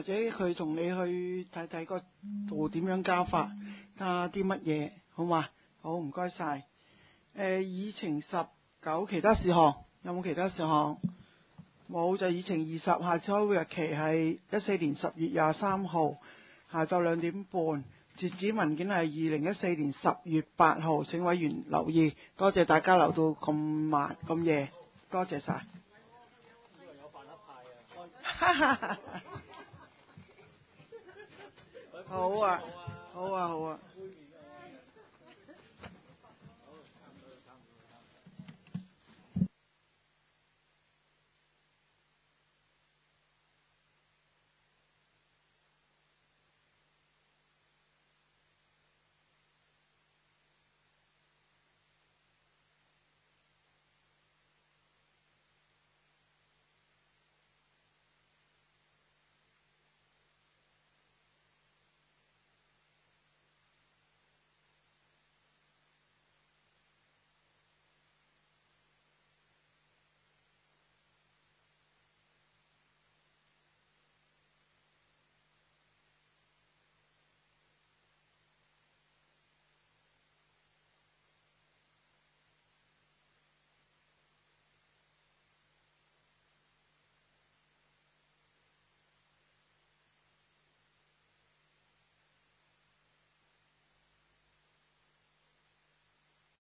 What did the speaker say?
者佢同你去睇睇個圖點樣加法，加啲乜嘢，好嘛？好，唔該晒。議程19其他事項，有冇其他事項？冇，就議程20，下次開會日期係14年10月23號下晝2點半，截止文件係2014年10月8號，請委員留意。多謝大家留到咁晚咁夜，多謝晒。好啊，好啊，好啊。